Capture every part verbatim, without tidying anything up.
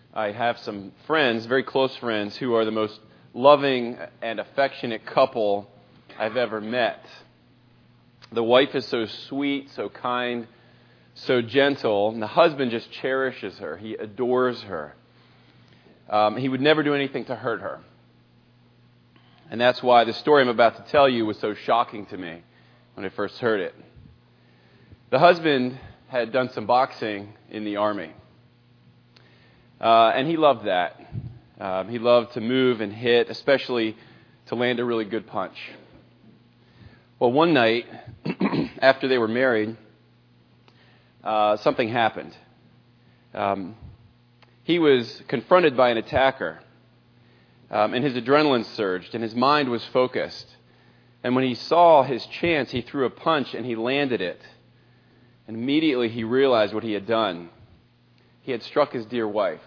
I have some friends, very close friends, who are the most loving and affectionate couple I've ever met. The wife is so sweet, so kind, so gentle, and the husband just cherishes her. He adores her. Um, he would never do anything to hurt her. And that's why the story I'm about to tell you was so shocking to me when I first heard it. The husband had done some boxing in the Army. Uh, and he loved that. Um, he loved to move and hit, especially to land a really good punch. Well, one night, after they were married, uh, something happened. Um, he was confronted by an attacker. Um, and his adrenaline surged, and his mind was focused. And when he saw his chance, he threw a punch, and he landed it. And immediately he realized what he had done. He had struck his dear wife.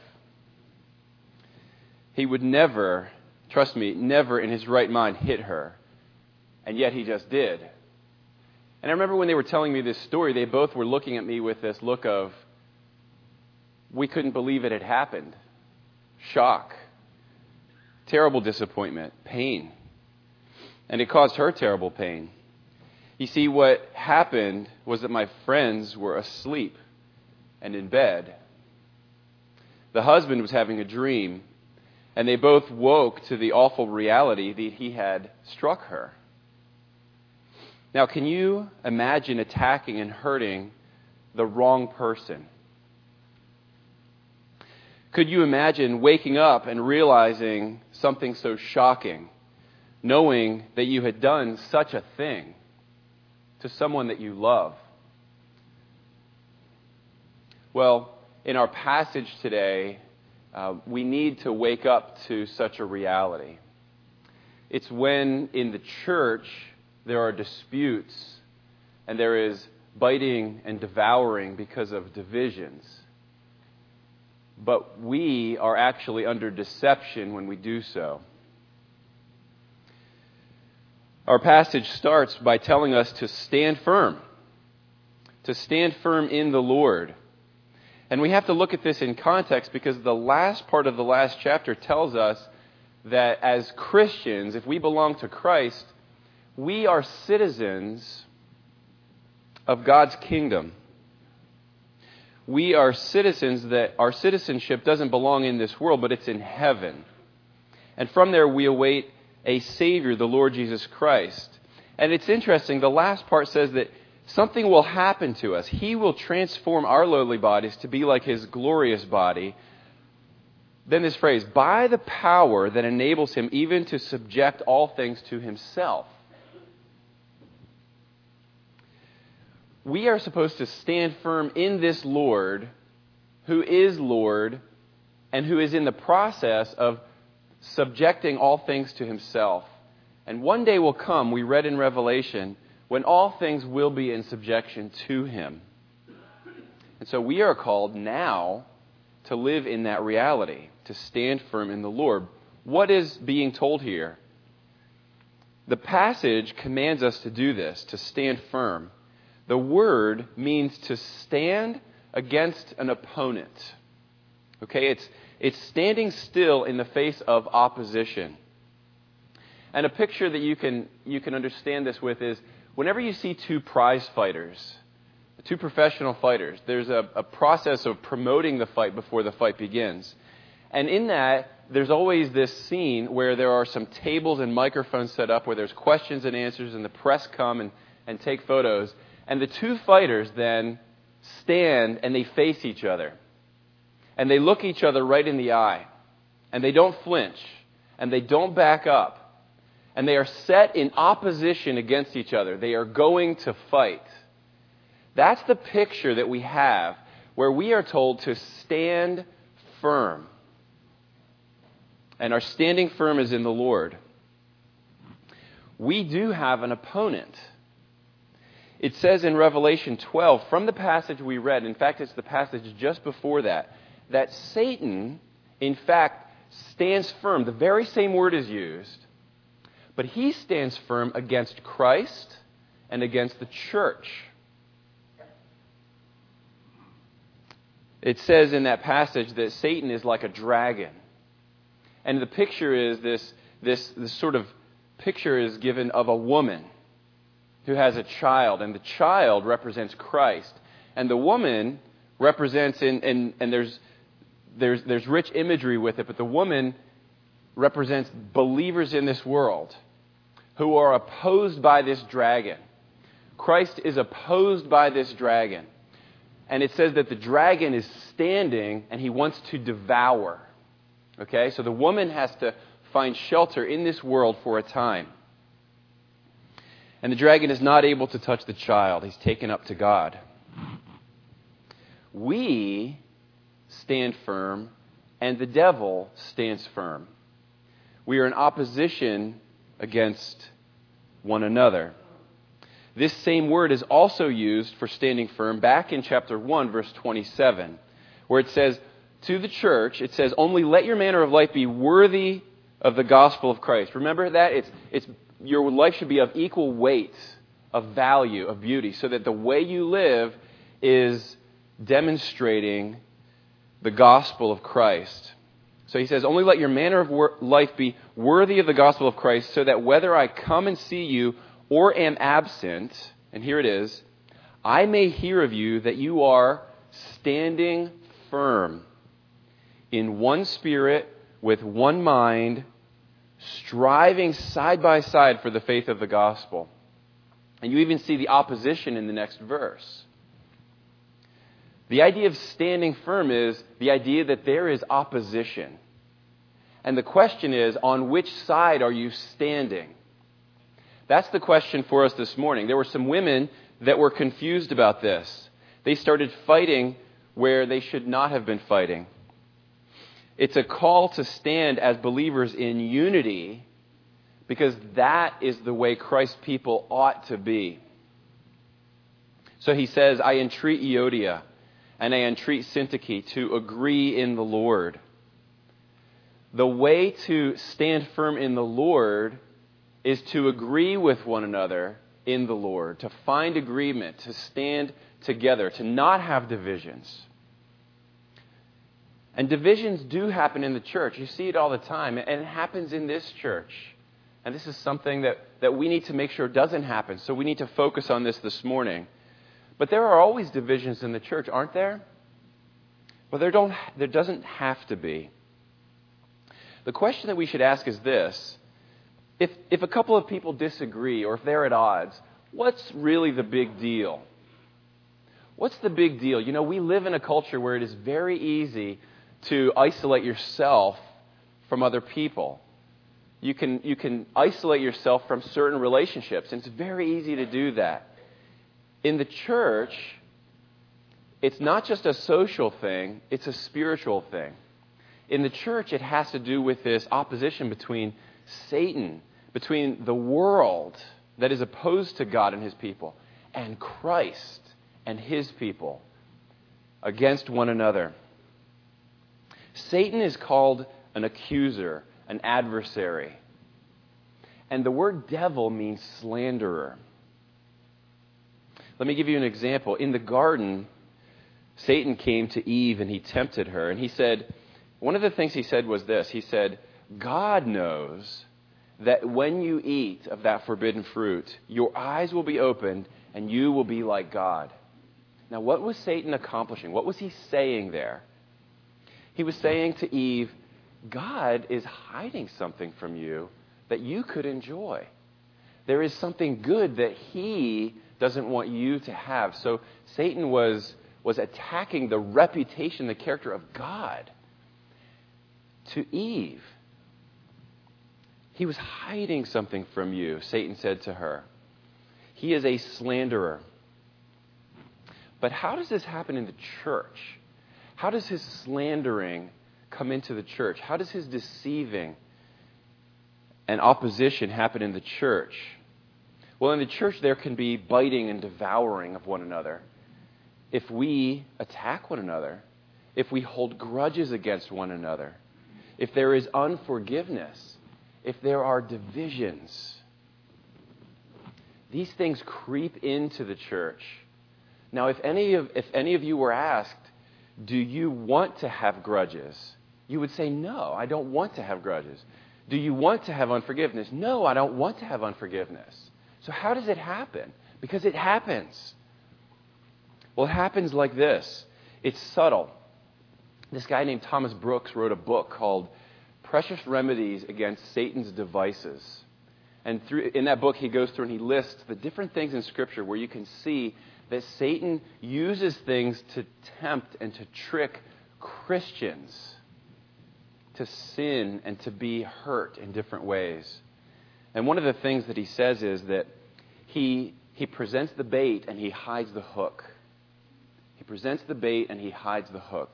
He would never, trust me, never in his right mind hit her. And yet he just did. And I remember when they were telling me this story, they both were looking at me with this look of, we couldn't believe it had happened. Shock. Terrible disappointment, pain. And it caused her terrible pain. You see, what happened was that my friends were asleep and in bed. The husband was having a dream, and they both woke to the awful reality that he had struck her. Now, can you imagine attacking and hurting the wrong person? Could you imagine waking up and realizing something so shocking, knowing that you had done such a thing to someone that you love? Well, in our passage today, uh, we need to wake up to such a reality. It's when in the church there are disputes and there is biting and devouring because of divisions. But we are actually under deception when we do so. Our passage starts by telling us to stand firm, to stand firm in the Lord. And we have to look at this in context because the last part of the last chapter tells us that as Christians, if we belong to Christ, we are citizens of God's kingdom. We are citizens that our citizenship doesn't belong in this world, but it's in heaven. And from there we await a Savior, the Lord Jesus Christ. And it's interesting, the last part says that something will happen to us. He will transform our lowly bodies to be like His glorious body. Then this phrase, by the power that enables Him even to subject all things to Himself. We are supposed to stand firm in this Lord, who is Lord, and who is in the process of subjecting all things to Himself. And one day will come, we read in Revelation, when all things will be in subjection to Him. And so we are called now to live in that reality, to stand firm in the Lord. What is being told here? The passage commands us to do this, to stand firm. The word means to stand against an opponent. Okay, it's it's standing still in the face of opposition. And a picture that you can you can understand this with is whenever you see two prize fighters, two professional fighters, there's a, a process of promoting the fight before the fight begins. And in that, there's always this scene where there are some tables and microphones set up where there's questions and answers and the press come and, and take photos. And the two fighters then stand and they face each other. And they look each other right in the eye. And they don't flinch. And they don't back up. And they are set in opposition against each other. They are going to fight. That's the picture that we have where we are told to stand firm. And our standing firm is in the Lord. We do have an opponent. It says in Revelation twelve, from the passage we read, in fact, it's the passage just before that, that Satan, in fact, stands firm. The very same word is used, but he stands firm against Christ and against the church. It says in that passage that Satan is like a dragon. And the picture is this, this, this sort of picture is given of a woman who has a child. And the child represents Christ. And the woman represents, in, in, and there's, there's, there's rich imagery with it, but the woman represents believers in this world who are opposed by this dragon. Christ is opposed by this dragon. And it says that the dragon is standing and he wants to devour. Okay, so the woman has to find shelter in this world for a time. And the dragon is not able to touch the child. He's taken up to God. We stand firm and the devil stands firm. We are in opposition against one another. This same word is also used for standing firm back in chapter one, verse twenty-seven, where it says, to the church, it says, only let your manner of life be worthy of the gospel of Christ. Remember that? It's, it's, your life should be of equal weight, of value, of beauty, so that the way you live is demonstrating the gospel of Christ. So he says, only let your manner of wor- life be worthy of the gospel of Christ, so that whether I come and see you or am absent, and here it is, I may hear of you that you are standing firm in one spirit, with one mind, striving side by side for the faith of the gospel. And you even see the opposition in the next verse. The idea of standing firm is the idea that there is opposition. And the question is, on which side are you standing? That's the question for us this morning. There were some women that were confused about this. They started fighting where they should not have been fighting. It's a call to stand as believers in unity, because that is the way Christ's people ought to be. So he says, I entreat Euodia and I entreat Syntyche to agree in the Lord. The way to stand firm in the Lord is to agree with one another in the Lord, to find agreement, to stand together, to not have divisions. And divisions do happen in the church. You see it all the time. And it happens in this church. And this is something that, that we need to make sure doesn't happen. So we need to focus on this this morning. But there are always divisions in the church, aren't there? Well, there, don't, there doesn't have to be. The question that we should ask is this. If, if a couple of people disagree, or if they're at odds, what's really the big deal? What's the big deal? You know, we live in a culture where it is very easy to isolate yourself from other people. You can, you can isolate yourself from certain relationships, and it's very easy to do that. In the church, it's not just a social thing, it's a spiritual thing. In the church, it has to do with this opposition between Satan, between the world that is opposed to God and his people, and Christ and his people against one another. Satan is called an accuser, an adversary. And the word devil means slanderer. Let me give you an example. In the garden, Satan came to Eve and he tempted her. And he said, one of the things he said was this. He said, God knows that when you eat of that forbidden fruit, your eyes will be opened and you will be like God. Now, what was Satan accomplishing? What was he saying there? He was saying to Eve, God is hiding something from you that you could enjoy. There is something good that he doesn't want you to have. So Satan was, was attacking the reputation, the character of God to Eve. He was hiding something from you, Satan said to her. He is a slanderer. But how does this happen in the church? How does his slandering come into the church? How does his deceiving and opposition happen in the church? Well, in the church there can be biting and devouring of one another. If we attack one another, if we hold grudges against one another, if there is unforgiveness, if there are divisions, these things creep into the church. Now, if any of if any of you were asked, do you want to have grudges? You would say, no, I don't want to have grudges. Do you want to have unforgiveness? No, I don't want to have unforgiveness. So how does it happen? Because it happens. Well, it happens like this. It's subtle. This guy named Thomas Brooks wrote a book called Precious Remedies Against Satan's Devices. And through, in that book, he goes through and he lists the different things in Scripture where you can see that Satan uses things to tempt and to trick Christians to sin and to be hurt in different ways. And one of the things that he says is that he, he presents the bait and he hides the hook. He presents the bait and he hides the hook.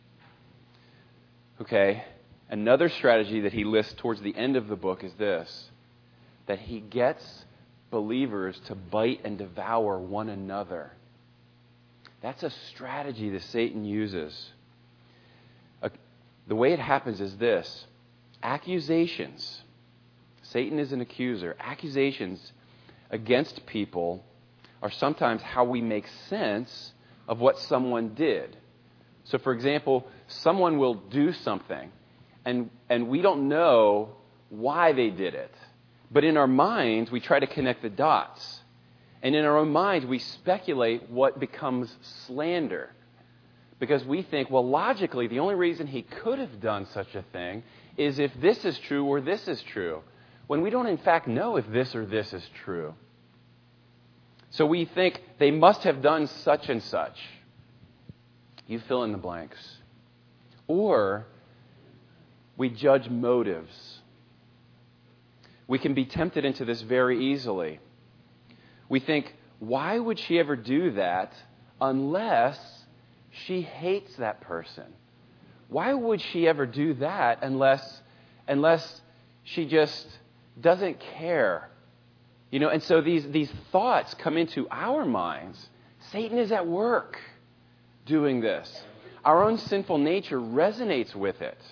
Okay, another strategy that he lists towards the end of the book is this, that he gets believers to bite and devour one another. That's a strategy that Satan uses. Uh, the way it happens is this, accusations. Satan is an accuser. Accusations against people are sometimes how we make sense of what someone did. So, for example, someone will do something, and, and we don't know why they did it. But in our minds, we try to connect the dots. And in our own minds, we speculate what becomes slander. Because we think, well, logically, the only reason he could have done such a thing is if this is true or this is true. When we don't, in fact, know if this or this is true. So we think they must have done such and such. You fill in the blanks. Or we judge motives. We can be tempted into this very easily. We think, why would she ever do that unless she hates that person? Why would she ever do that unless, unless she just doesn't care? You know, and so these, these thoughts come into our minds. Satan is at work doing this. Our own sinful nature resonates with it.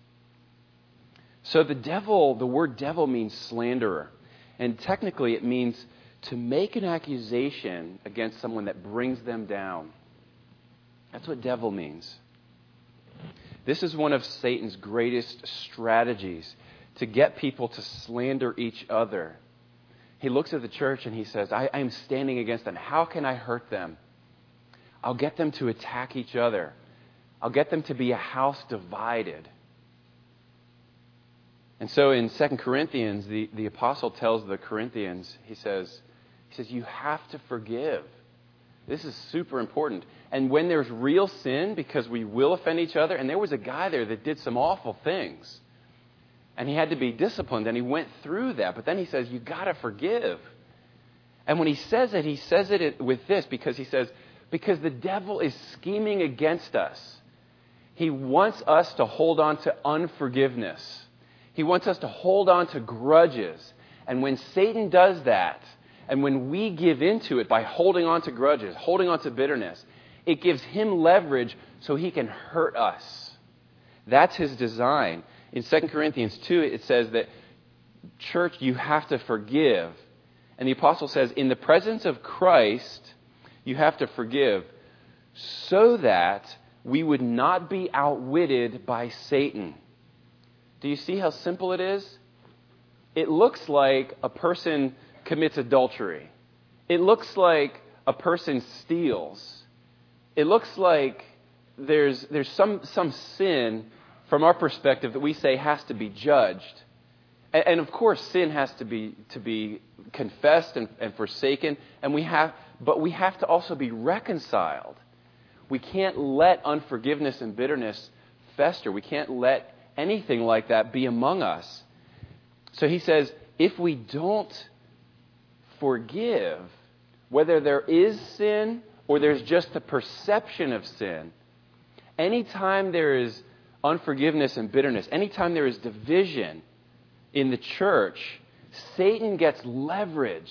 So the devil, the word devil means slanderer. And technically it means to make an accusation against someone that brings them down. That's what devil means. This is one of Satan's greatest strategies, to get people to slander each other. He looks at the church and he says, I am standing against them. How can I hurt them? I'll get them to attack each other. I'll get them to be a house divided. And so in Second Corinthians, the, the apostle tells the Corinthians, he says, he says, you have to forgive. This is super important. And when there's real sin, because we will offend each other, and there was a guy there that did some awful things, and he had to be disciplined, and he went through that. But then he says, you got to forgive. And when he says it, he says it with this, because he says, because the devil is scheming against us. He wants us to hold on to unforgiveness. He wants us to hold on to grudges. And when Satan does that, and when we give into it by holding on to grudges, holding on to bitterness, it gives him leverage so he can hurt us. That's his design. In Second Corinthians two, it says that, church, you have to forgive. And the apostle says, in the presence of Christ, you have to forgive so that we would not be outwitted by Satan. Do you see how simple it is? It looks like a person commits adultery. It looks like a person steals. It looks like there's there's some, some sin from our perspective that we say has to be judged. And, and of course, sin has to be to be confessed and, and forsaken, and we have but we have to also be reconciled. We can't let unforgiveness and bitterness fester. We can't let anything like that be among us. So he says, if we don't forgive, whether there is sin or there's just the perception of sin, anytime there is unforgiveness and bitterness, anytime there is division in the church, Satan gets leverage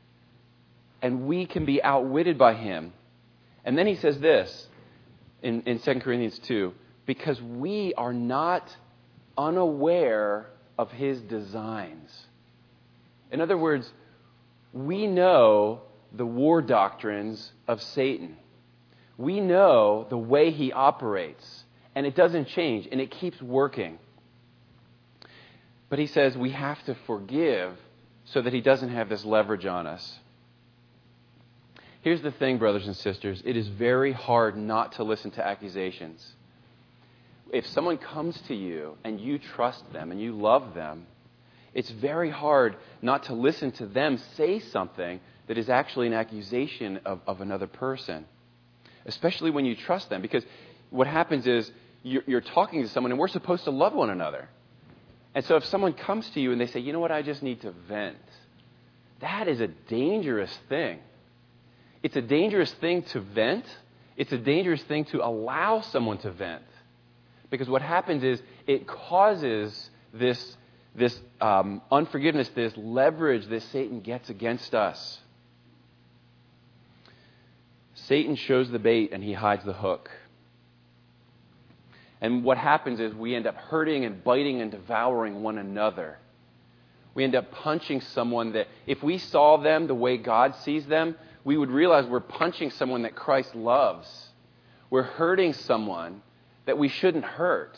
and we can be outwitted by him. And then he says this in, in Second Corinthians two, because we are not unaware of his designs. In other words, we know the war doctrines of Satan. we know the way he operates, and it doesn't change, and it keeps working. But he says we have to forgive so that he doesn't have this leverage on us. Here's the thing, brothers and sisters. It is very hard not to listen to accusations. If someone comes to you and you trust them and you love them, it's very hard not to listen to them say something that is actually an accusation of, of another person, especially when you trust them. Because what happens is you're, you're talking to someone and we're supposed to love one another. And so if someone comes to you and they say, you know what, I just need to vent, that is a dangerous thing. It's a dangerous thing to vent. It's a dangerous thing to allow someone to vent. Because what happens is it causes this, this um, unforgiveness, this leverage that Satan gets against us. Satan shows the bait and he hides the hook. And what happens is we end up hurting and biting and devouring one another. We end up punching someone that if we saw them the way God sees them, we would realize we're punching someone that Christ loves. We're hurting someone that we shouldn't hurt.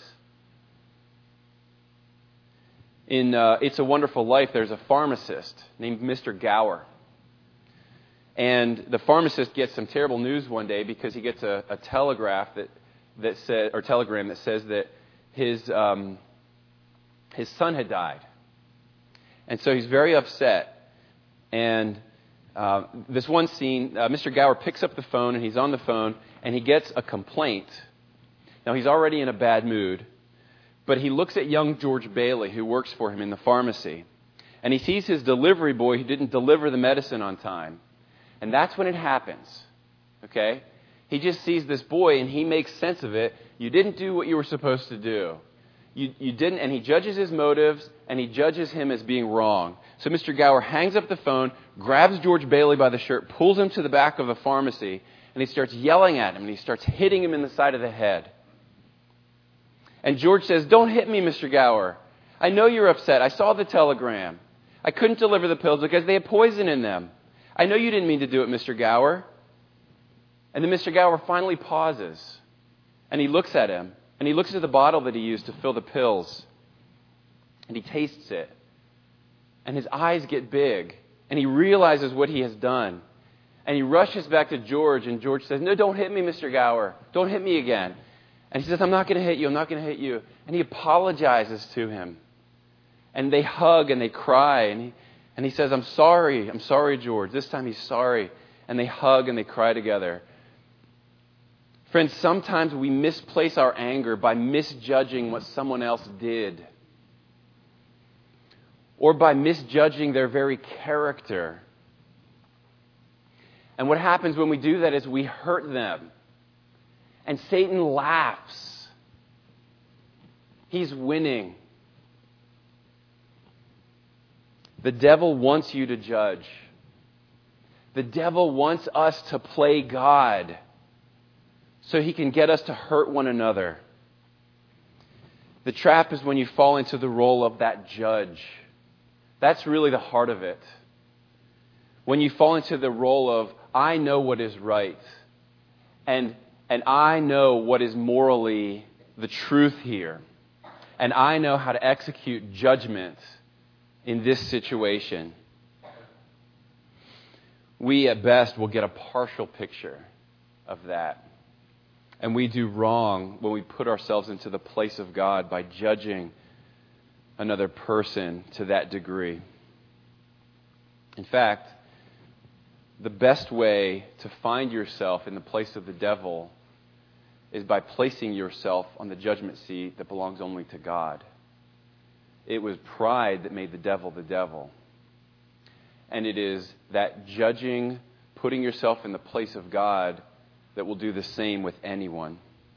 In uh, It's a Wonderful Life, there's a pharmacist named Mister Gower. And the pharmacist gets some terrible news one day because he gets a, a telegraph that, that said, or telegram that says that his um, his son had died. And so he's very upset. And uh, this one scene, uh, Mister Gower picks up the phone and he's on the phone and he gets a complaint. Now he's already in a bad mood, but he looks at young George Bailey, who works for him in the pharmacy, and he sees his delivery boy who didn't deliver the medicine on time. And that's when it happens, okay? He just sees this boy and he makes sense of it. You didn't do what you were supposed to do. You, you didn't, and he judges his motives, and he judges him as being wrong. So Mister Gower hangs up the phone, grabs George Bailey by the shirt, pulls him to the back of the pharmacy, and he starts yelling at him, and he starts hitting him in the side of the head. And George says, "Don't hit me, Mister Gower. I know you're upset. I saw the telegram. I couldn't deliver the pills because they had poison in them. I know you didn't mean to do it, Mister Gower." And then Mister Gower finally pauses, and he looks at him, and he looks at the bottle that he used to fill the pills, and he tastes it. And his eyes get big, and he realizes what he has done. And he rushes back to George, and George says, "No, don't hit me, Mister Gower. Don't hit me again." And he says, "I'm not going to hit you. I'm not going to hit you." And he apologizes to him. And they hug and they cry. And he, and he says, "I'm sorry. I'm sorry, George." This time he's sorry. And they hug and they cry together. Friends, sometimes we misplace our anger by misjudging what someone else did, or by misjudging their very character. And what happens when we do that is we hurt them. And Satan laughs. He's winning. The devil wants you to judge. The devil wants us to play God so he can get us to hurt one another. The trap is when you fall into the role of that judge. That's really the heart of it. When you fall into the role of, I know what is right, and, and I know what is morally the truth here, and I know how to execute judgment in this situation. We at best will get a partial picture of that. And we do wrong when we put ourselves into the place of God by judging another person to that degree. In fact, the best way to find yourself in the place of the devil is by placing yourself on the judgment seat that belongs only to God. It was pride that made the devil the devil. And it is that judging, putting yourself in the place of God, that will do the same with anyone.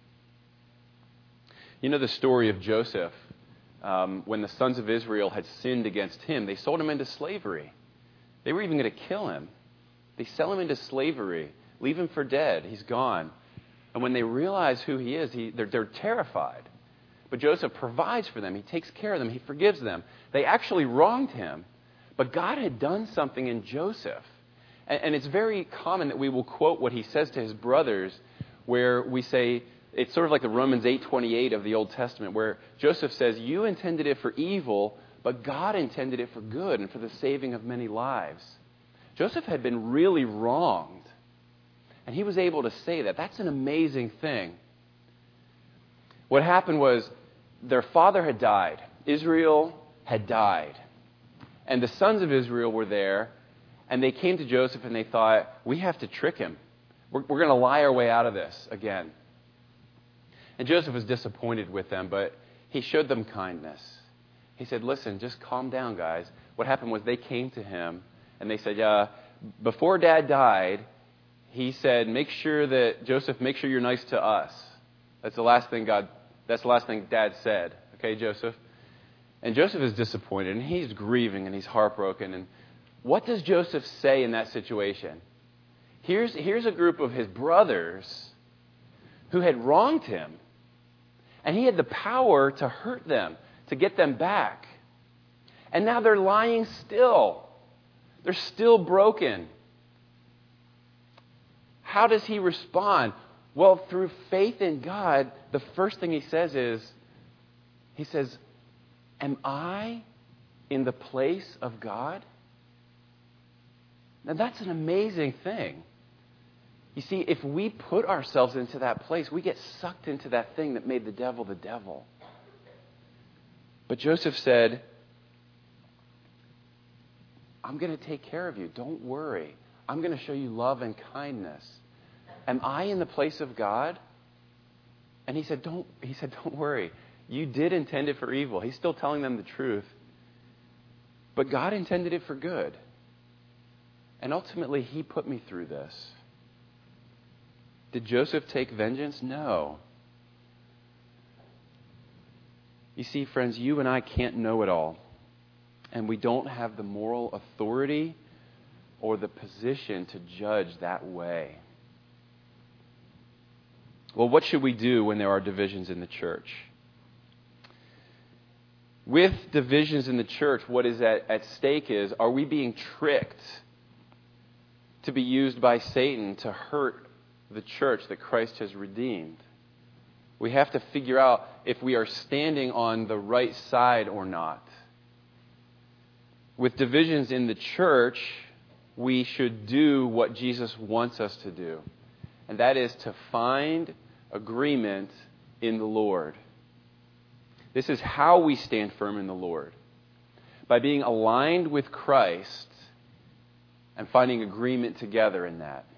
You know the story of Joseph. Um, when the sons of Israel had sinned against him, they sold him into slavery. They were even going to kill him. They sell him into slavery, leave him for dead. He's gone. And when they realize who he is, he, they're, they're terrified. But Joseph provides for them. He takes care of them. He forgives them. They actually wronged him. But God had done something in Joseph. And it's very common that we will quote what he says to his brothers where we say, it's sort of like the Romans eight twenty-eight of the Old Testament, where Joseph says, you intended it for evil, but God intended it for good and for the saving of many lives. Joseph had been really wronged, and he was able to say that. That's an amazing thing. What happened was their father had died. Israel had died. And the sons of Israel were there, and they came to Joseph and they thought, we have to trick him. We're, we're going to lie our way out of this again. And Joseph was disappointed with them, but he showed them kindness. He said, listen, just calm down, guys. What happened was they came to him and they said, yeah, before Dad died, he said, make sure that, Joseph, make sure you're nice to us. That's the last thing God, that's the last thing Dad said. Okay, Joseph? And Joseph is disappointed and he's grieving and he's heartbroken. And what does Joseph say in that situation? Here's, here's a group of his brothers who had wronged him. And he had the power to hurt them, to get them back. And now they're lying still. They're still broken. How does he respond? Well, through faith in God, the first thing he says is, he says, am I in the place of God? Now that's an amazing thing. You see, if we put ourselves into that place, we get sucked into that thing that made the devil the devil. But Joseph said, I'm going to take care of you. Don't worry. I'm going to show you love and kindness. Am I in the place of God? And he said, don't, he said, don't worry. You did intend it for evil. He's still telling them the truth. But God intended it for good. And ultimately, he put me through this. Did Joseph take vengeance? No. You see, friends, you and I can't know it all. And we don't have the moral authority or the position to judge that way. Well, what should we do when there are divisions in the church? With divisions in the church, what is at, at stake is, are we being tricked to be used by Satan to hurt the church that Christ has redeemed? We have to figure out if we are standing on the right side or not. With divisions in the church, we should do what Jesus wants us to do, and that is to find agreement in the Lord. This is how we stand firm in the Lord, by being aligned with Christ and finding agreement together in that.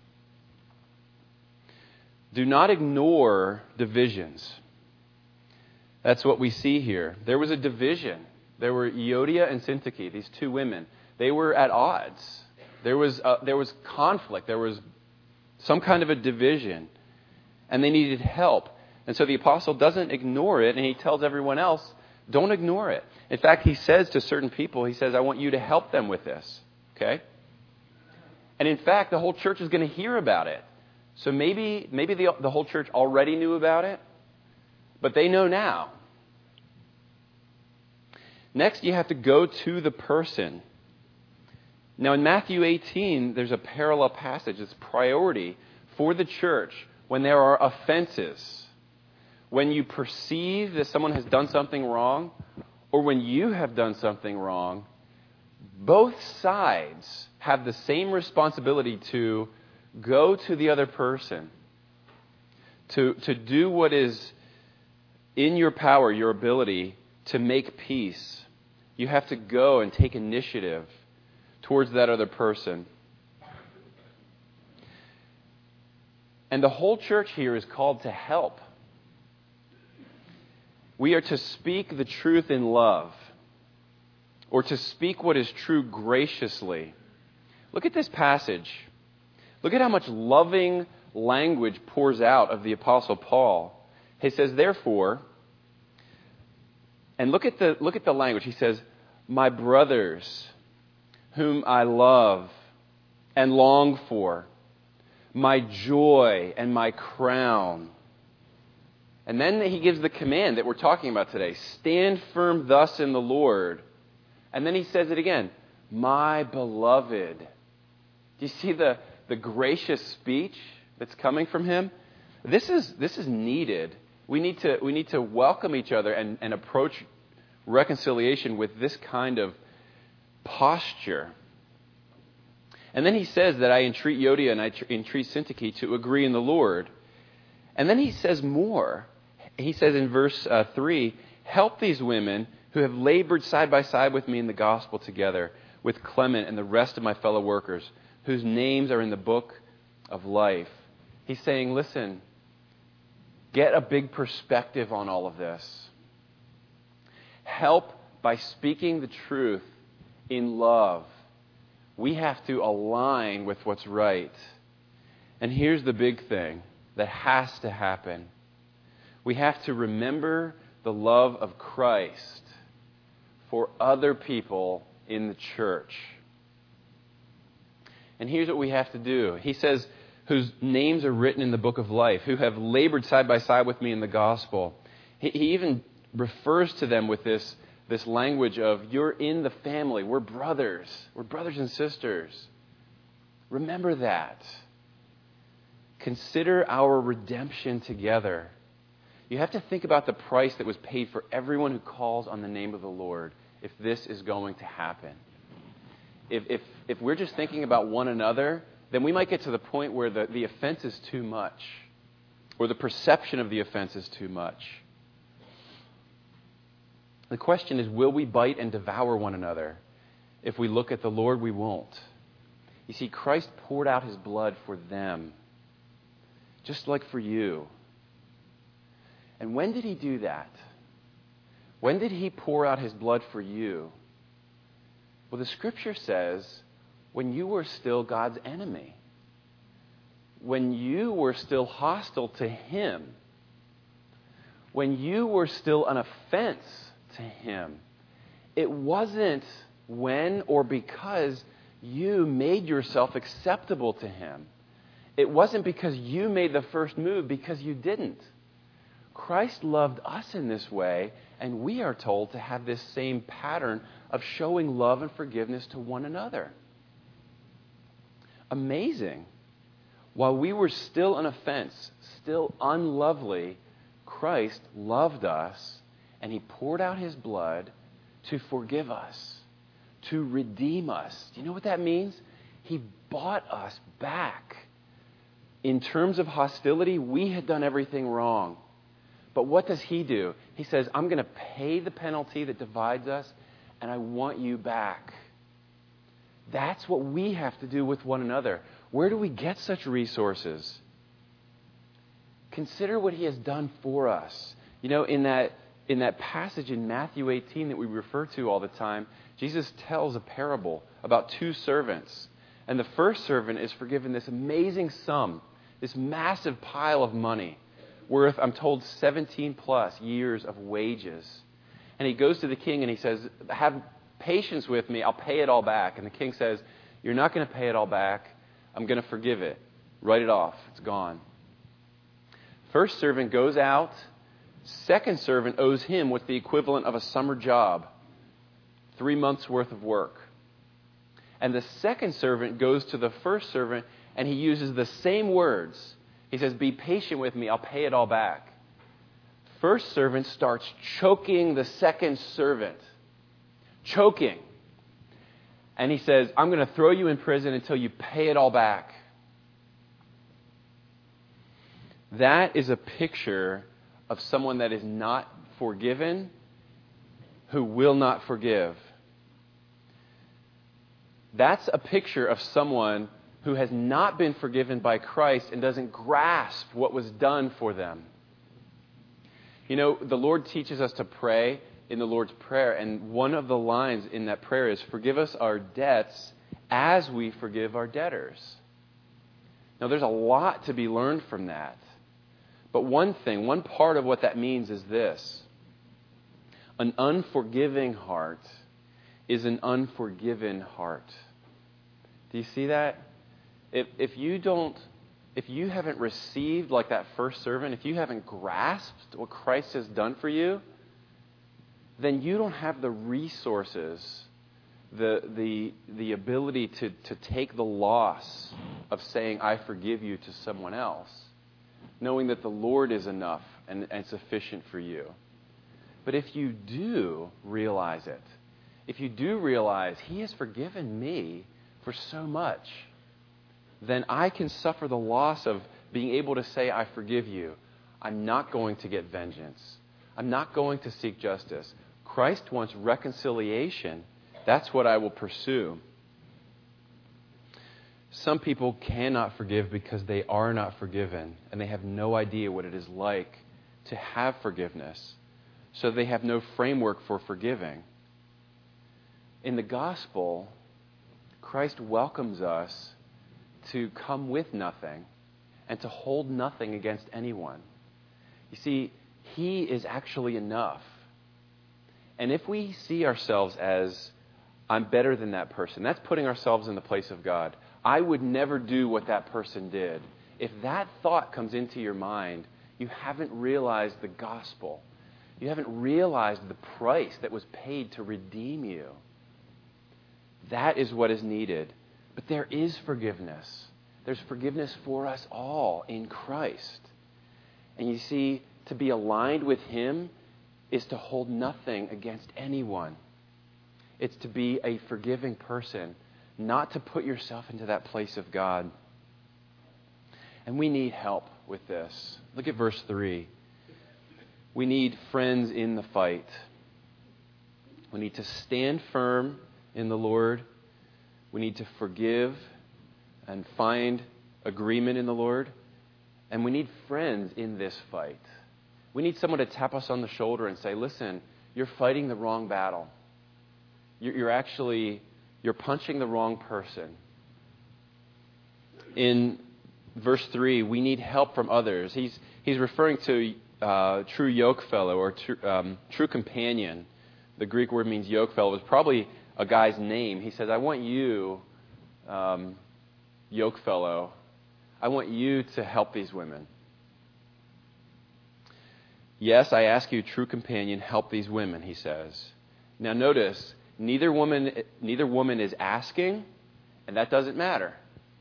Do not ignore divisions. That's what we see here. There was a division. There were Euodia and Syntyche, these two women. They were at odds. There was uh, there was conflict. There was some kind of a division. And they needed help. And so the apostle doesn't ignore it, and he tells everyone else, don't ignore it. In fact, he says to certain people, he says, I want you to help them with this. Okay? And in fact, the whole church is going to hear about it. So maybe maybe the, the whole church already knew about it, but they know now. Next, you have to go to the person. Now, in Matthew eighteen, there's a parallel passage. It's priority for the church when there are offenses. When you perceive that someone has done something wrong, or when you have done something wrong, both sides have the same responsibility to go to the other person, to, to do what is in your power, your ability to make peace. You have to go and take initiative towards that other person. And the whole church here is called to help. We are to speak the truth in love, or to speak what is true graciously. Look at this passage. Look at how much loving language pours out of the Apostle Paul. He says, therefore, and look at the look at the language. He says, my brothers, whom I love and long for, my joy and my crown. And then he gives the command that we're talking about today. Stand firm thus in the Lord. And then he says it again. My beloved. Do you see the, the gracious speech that's coming from him? This is this is needed. We need to we need to welcome each other and, and approach reconciliation with this kind of posture. And then he says that I entreat Euodia and I tr- entreat Syntyche to agree in the Lord. And then he says more. He says in verse uh, three, help these women who have labored side by side with me in the gospel together with Clement and the rest of my fellow workers, whose names are in the book of life. He's saying, listen, get a big perspective on all of this. Help by speaking the truth in love. We have to align with what's right. And here's the big thing that has to happen. We have to remember the love of Christ for other people in the church. And here's what we have to do. He says, whose names are written in the book of life, who have labored side by side with me in the gospel. He, he even refers to them with this, this language of, you're in the family. We're brothers. We're brothers and sisters. Remember that. Consider our redemption together. You have to think about the price that was paid for everyone who calls on the name of the Lord if this is going to happen. If, if, if we're just thinking about one another, then we might get to the point where the, the offense is too much, or the perception of the offense is too much. The question is, will we bite and devour one another? If we look at the Lord, we won't. You see, Christ poured out his blood for them, just like for you. And when did he do that? When did he pour out his blood for you? Well, the Scripture says, when you were still God's enemy, when you were still hostile to him, when you were still an offense to him, it wasn't when or because you made yourself acceptable to him. It wasn't because you made the first move, because you didn't. Christ loved us in this way, and we are told to have this same pattern of showing love and forgiveness to one another. Amazing. While we were still an offense, still unlovely, Christ loved us, and he poured out his blood to forgive us, to redeem us. Do you know what that means? He bought us back. In terms of hostility, we had done everything wrong. But what does he do? He says, I'm going to pay the penalty that divides us, and I want you back. That's what we have to do with one another. Where do we get such resources? Consider what he has done for us. You know, in that, in that passage in Matthew eighteen that we refer to all the time, Jesus tells a parable about two servants. And the first servant is forgiven this amazing sum, this massive pile of money, worth, I'm told, seventeen plus years of wages. And he goes to the king and he says, have patience with me, I'll pay it all back. And the king says, you're not going to pay it all back. I'm going to forgive it. Write it off. It's gone. First servant goes out. Second servant owes him what's the equivalent of a summer job. Three months worth of work. And the second servant goes to the first servant and he uses the same words. He says, be patient with me, I'll pay it all back. First servant starts choking the second servant. Choking. And he says, I'm going to throw you in prison until you pay it all back. That is a picture of someone that is not forgiven, who will not forgive. That's a picture of someone who has not been forgiven by Christ and doesn't grasp what was done for them. You know, the Lord teaches us to pray in the Lord's Prayer, and one of the lines in that prayer is, forgive us our debts as we forgive our debtors. Now, there's a lot to be learned from that. But one thing, one part of what that means is this. An unforgiving heart is an unforgiven heart. Do you see that? If, if you don't, if you haven't received like that first servant, if you haven't grasped what Christ has done for you, then you don't have the resources, the the the ability to, to take the loss of saying, I forgive you to someone else. knowing that the Lord is enough and, and sufficient for you. But if you do realize it, if you do realize He has forgiven me for so much, then I can suffer the loss of being able to say, I forgive you. I'm not going to get vengeance. I'm not going to seek justice. Christ wants reconciliation. That's what I will pursue. Some people cannot forgive because they are not forgiven, and they have no idea what it is like to have forgiveness. So they have no framework for forgiving. In the gospel, Christ welcomes us to come with nothing and to hold nothing against anyone. You see, He is actually enough. And if we see ourselves as, I'm better than that person, that's putting ourselves in the place of God. I would never do what that person did. If that thought comes into your mind, you haven't realized the gospel. You haven't realized the price that was paid to redeem you. That is what is needed. But there is forgiveness. There's forgiveness for us all in Christ. And you see, to be aligned with Him is to hold nothing against anyone. It's to be a forgiving person, not to put yourself into that place of God. And we need help with this. Look at verse three. We need friends in the fight. We need to stand firm in the Lord. We need to forgive and find agreement in the Lord. And we need friends in this fight. We need someone to tap us on the shoulder and say, listen, you're fighting the wrong battle. You're, you're actually, you're punching the wrong person. In verse three, we need help from others. He's, he's referring to uh, true yokefellow or true, um, true companion. The Greek word means yokefellow. It was probably a guy's name. He says, I want you, um, yokefellow, I want you to help these women. Yes, I ask you, true companion, help these women, he says. Now notice, neither woman, neither woman is asking, and that doesn't matter.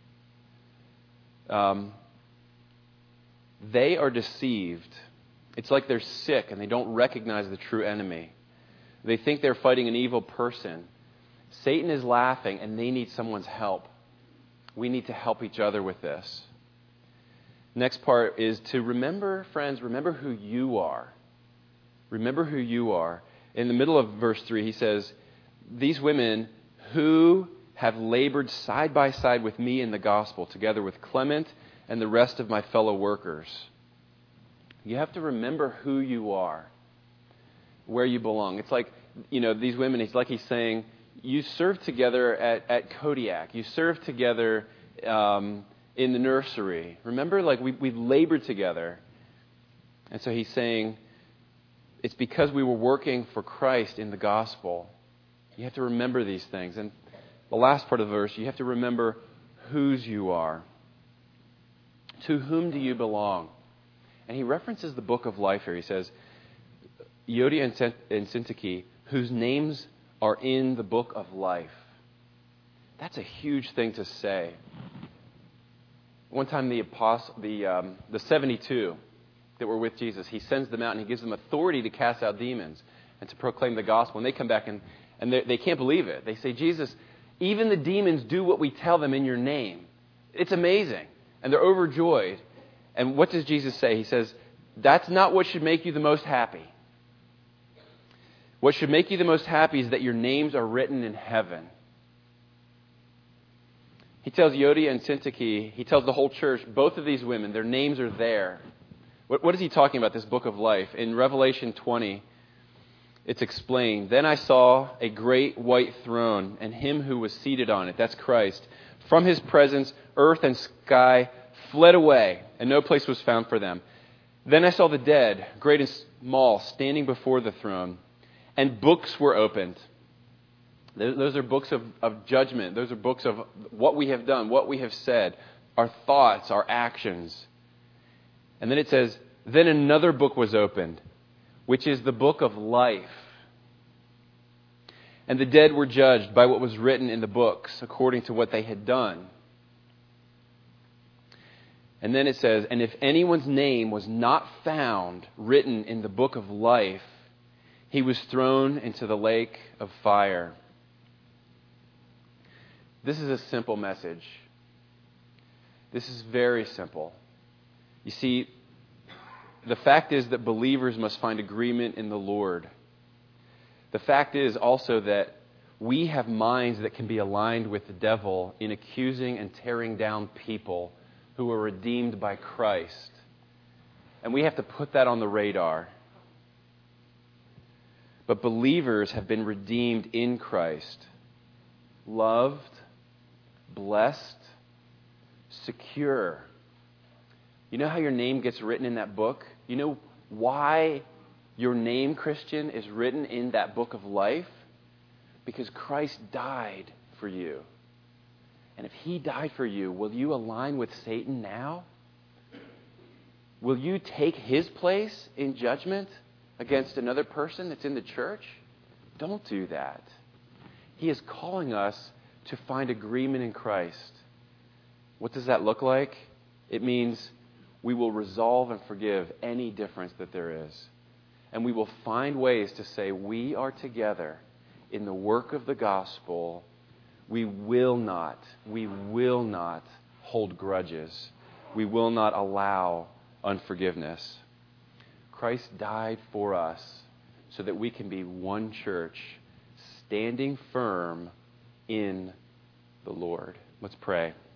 Um, they are deceived. It's like they're sick and they don't recognize the true enemy. They think they're fighting an evil person. Satan is laughing and they need someone's help. We need to help each other with this. Next part is to remember, friends, remember who you are. Remember who you are. In the middle of verse three, he says, these women who have labored side by side with me in the gospel, together with Clement and the rest of my fellow workers. You have to remember who you are, where you belong. It's like, you know, these women, it's like he's saying, you served together at, at Kodiak. You served together um, in the nursery. Remember, like we, we've labored together. And so he's saying, it's because we were working for Christ in the gospel. You have to remember these things. And the last part of the verse, you have to remember whose you are. To whom do you belong? And he references the book of life here. He says, Euodia and Syntyche, whose names are in the book of life. That's a huge thing to say. One time the apostle, the um, the seventy-two that were with Jesus, he sends them out and he gives them authority to cast out demons and to proclaim the gospel. And they come back and, and they can't believe it. They say, Jesus, even the demons do what we tell them in your name. It's amazing. And they're overjoyed. And what does Jesus say? He says, that's not what should make you the most happy. What should make you the most happy is that your names are written in heaven. He tells Euodia and Syntyche, he tells the whole church, both of these women, their names are there. What, what is he talking about, this book of life? In Revelation twenty, it's explained, then I saw a great white throne and him who was seated on it, that's Christ. From his presence, earth and sky fled away, and no place was found for them. Then I saw the dead, great and small, standing before the throne, and books were opened. Those are books of, of judgment. Those are books of what we have done, what we have said, our thoughts, our actions. And then it says, then another book was opened, which is the book of life. And the dead were judged by what was written in the books, according to what they had done. And then it says, and if anyone's name was not found written in the book of life, he was thrown into the lake of fire. This is a simple message. This is very simple. You see, the fact is that believers must find agreement in the Lord. The fact is also that we have minds that can be aligned with the devil in accusing and tearing down people who are redeemed by Christ. And we have to put that on the radar. But believers have been redeemed in Christ, loved, blessed, secure. You know how your name gets written in that book? You know why your name, Christian, is written in that book of life? Because Christ died for you. And if He died for you, will you align with Satan now? Will you take his place in judgment against another person that's in the church? Don't do that. He is calling us to find agreement in Christ. What does that look like? It means we will resolve and forgive any difference that there is. And we will find ways to say we are together in the work of the gospel. We will not, we will not hold grudges. We will not allow unforgiveness. Christ died for us so that we can be one church standing firm in the Lord. Let's pray.